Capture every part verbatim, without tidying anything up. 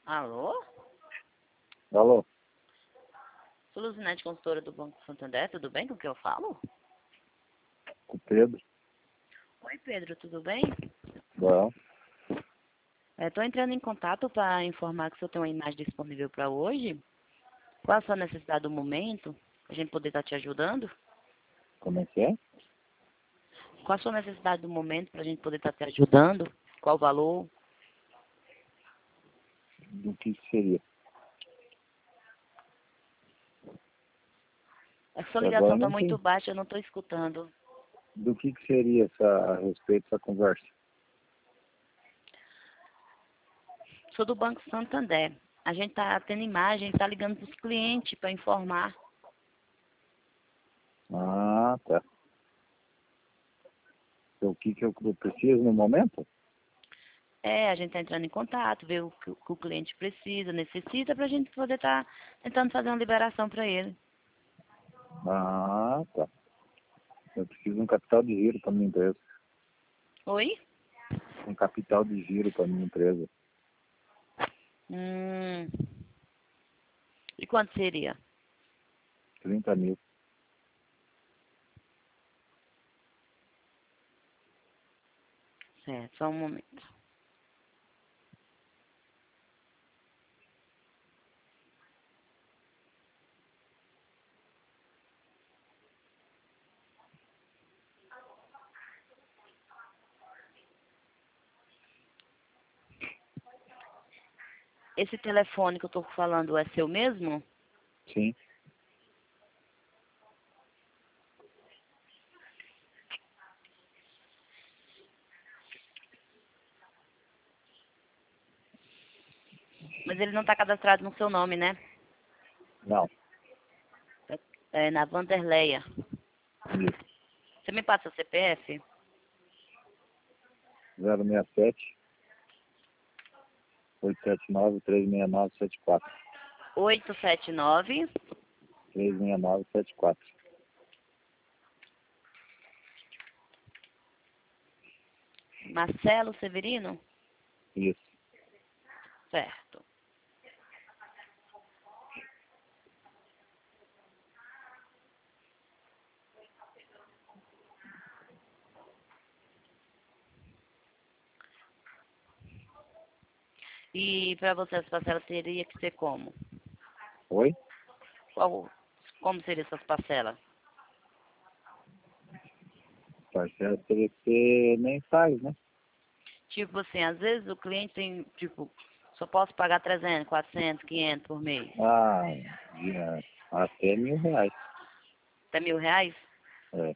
Alô? Alô? Sou Luzinete, consultora do Banco Santander, tudo bem com o que eu falo? Com o Pedro? Oi, Pedro, tudo bem? Bom. Estou entrando em contato para informar que o senhor tem uma imagem disponível para hoje. Qual a sua necessidade do momento? Para a gente poder estar te ajudando? Como é que é? Qual a sua necessidade do momento para a gente poder estar te ajudando? Qual o valor? Do que que seria? A sua Agora ligação está não muito tem. baixa, eu não estou escutando. Do que que seria essa, a respeito dessa conversa? Sou do Banco Santander. A gente está tendo imagem, está ligando para os clientes para informar. Ah, tá. O que que eu eu preciso no momento? É, a gente está entrando em contato, ver o que, o que o cliente precisa, necessita, para a gente poder estar tentando fazer uma liberação para ele. Ah, tá. Eu preciso de um capital de giro para minha empresa. Oi? Um capital de giro para minha empresa. Hum. E quanto seria? trinta mil. Certo, só um momento. Esse telefone que eu estou falando é seu mesmo? Sim. Mas ele não está cadastrado no seu nome, né? Não. É na Vanderleia. Isso. Você me passa o C P F? zero seis sete, oito sete nove, três seis nove, sete quatro. oito sete nove. três seis nove, sete quatro. Marcelo Severino? Isso. Certo. E para você as parcelas teria que ser como? Oi? Qual, como seriam essas parcelas? Parcela teria que ser mensais, né? Tipo assim, às vezes o cliente tem, tipo, só posso pagar trezentos, quatrocentos, quinhentos por mês. Ah, de- até mil reais. Até mil reais? É.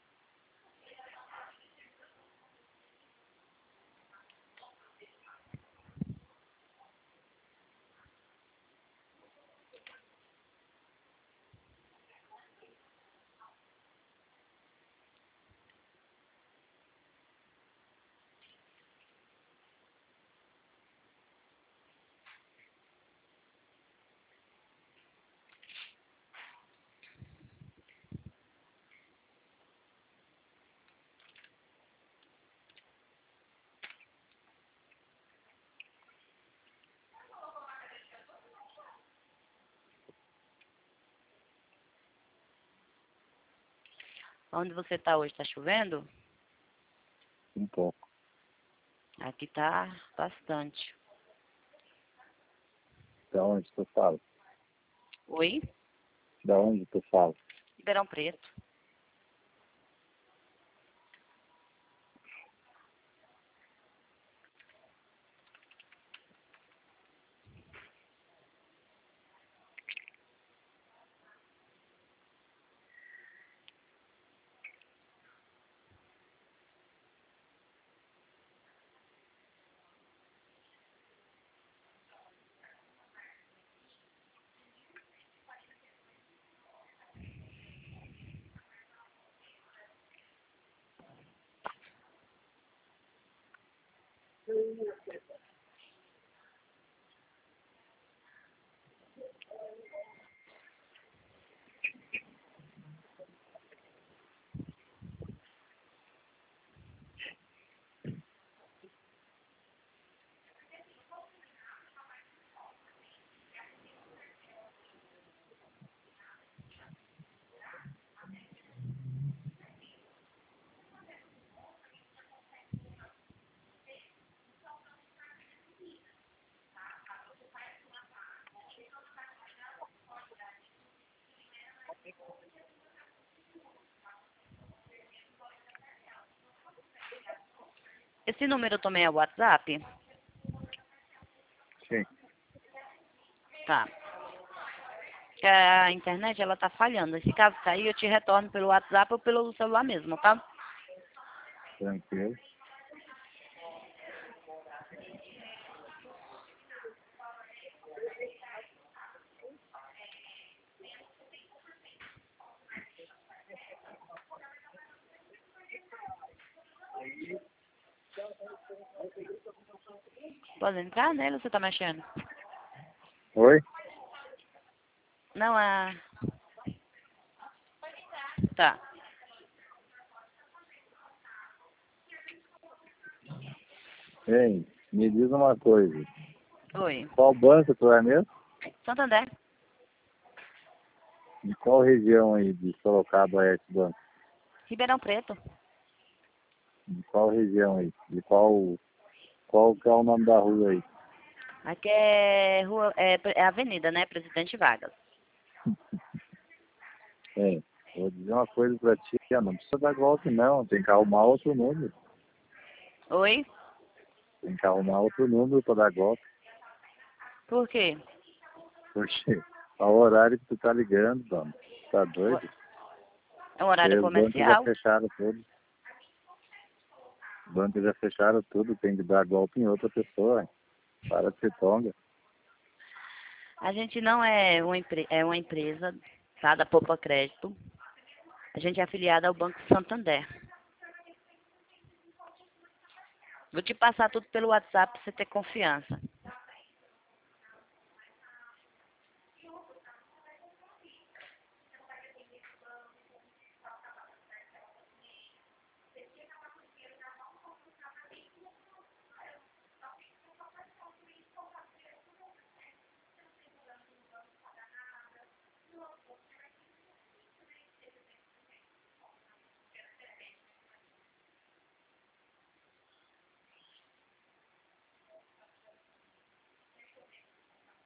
Onde você está hoje? Está chovendo? Um pouco. Aqui tá bastante. Da onde tu fala? Oi? Da onde tu fala? Ribeirão Preto. Esse número também é o WhatsApp? Sim. Tá. Que a internet, ela tá falhando. Se caso cair, eu te retorno pelo WhatsApp ou pelo celular mesmo, tá? Tranquilo. Pode entrar nele ou você tá mexendo? Oi? Não, é... Tá. Ei, me diz uma coisa. Oi. Qual banco tu é mesmo? Santander. De qual região aí de Sorocaba é esse banco? Ribeirão Preto. De qual região aí? De qual, qual que é o nome da rua aí? Aqui é rua, é, é avenida, né? Presidente Vargas. É, vou dizer uma coisa pra ti, ó, não precisa dar golpe não, tem que arrumar outro número. Oi? Tem que arrumar outro número pra dar golpe. Por quê? Porque é o horário que tu tá ligando, mano. Tá doido? É um horário E os bancos já comercial. fecharam tudo. Os bancos já fecharam tudo, tem que dar golpe em outra pessoa. Para de ser tonga. A gente não é uma, empre é uma empresa, tá? Da Poupa Crédito. A gente é afiliada ao Banco Santander. Vou te passar tudo pelo WhatsApp pra você ter confiança.